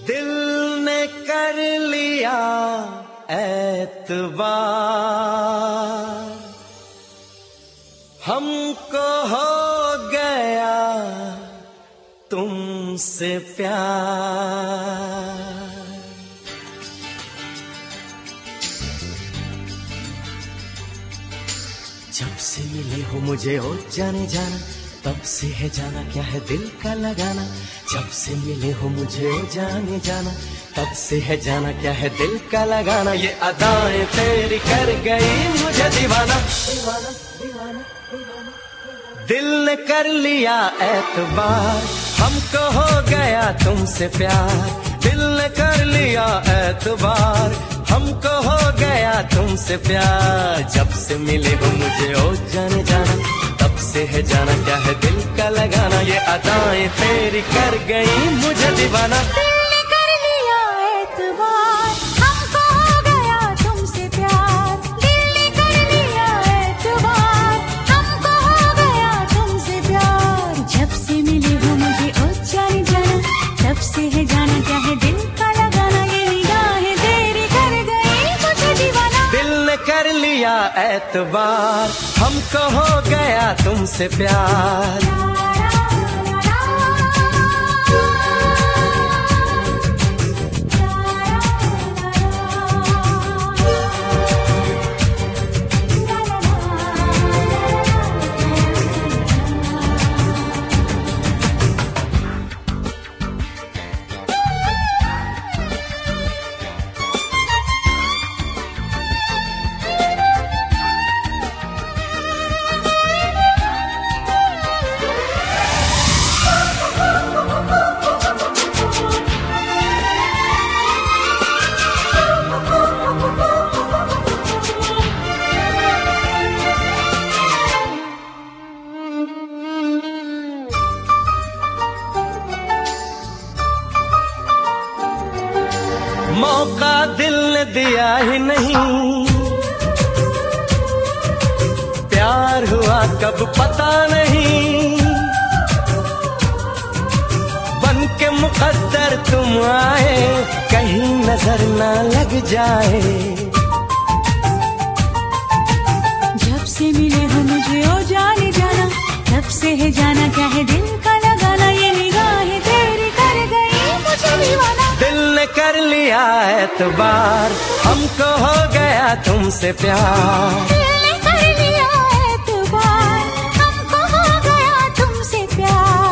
दिल ने कर लिया एतबार, हमको हो गया तुमसे प्यार। जब से मिले हो मुझे ओ जाने जाना, तब से है जाना क्या है दिल का लगाना। जब से मिले हो मुझे ओ जाने जाना, तब से है जाना क्या है दिल का लगाना। ये अदाएं तेरी कर गई मुझे दीवाना, दीवाना दीवाना दीवाना। दिल ने कर लिया एतबार, हमको हो गया तुमसे प्यार। दिल ने कर लिया एतबार, हमको हो गया तुमसे प्यार। जब से मिले हो मुझे ओ जाने जाना, तब से है जाना क्या है दिल का लगाना। ये अदाएं तेरी कर गई मुझे दीवाना। कर लिया एतबार, हमको हो गया तुमसे प्यार। मौका दिल ने दिया ही नहीं, प्यार हुआ कब पता नहीं। बन के मुकद्दर तुम आए, कहीं नजर ना लग जाए। जब से मिले हो मुझे ओ जाने जाना, तब से है जाना क्या है दिल का लगाना। ये निगाहें तेरी कर गई मुझे दीवाना। दिल ने कर लिया एतबार, हमको हो गया तुमसे प्यार। दिल ने कर लिया एतबार, हमको हो गया तुमसे प्यार।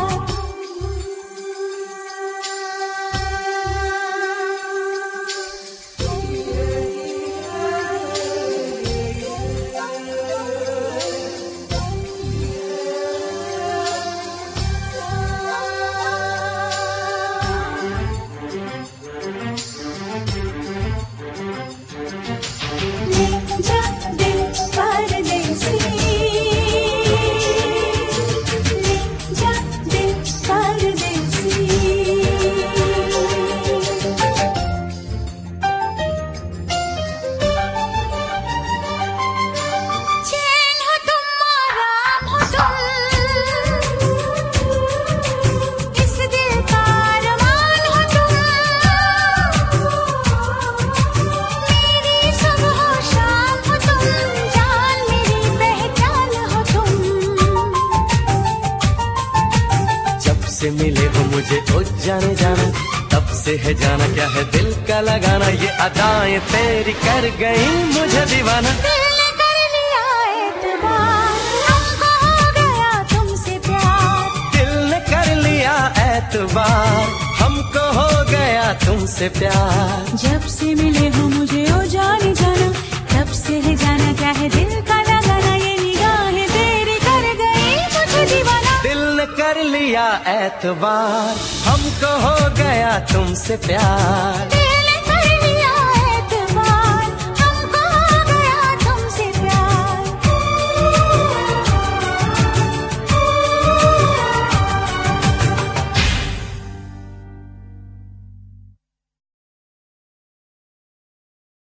से मिले हो मुझे ओ जाने जाना, तब से है जाना क्या है दिल का लगाना। ये अदाएं तेरी कर गई मुझे दीवाना। दिल ने कर लिया एतबार, हमको हो गया तुमसे प्यार। दिल ने कर लिया एतबार, हमको हो गया तुमसे प्यार। जब से मिले हो मुझे ओ जाने जाना, तब से है जाना क्या है दिल का लगाना। ये निगाहें तेरी कर गई मुझे दीवाना। दिल ने कर लिया एतबार, हमको हो गया तुमसे प्यार।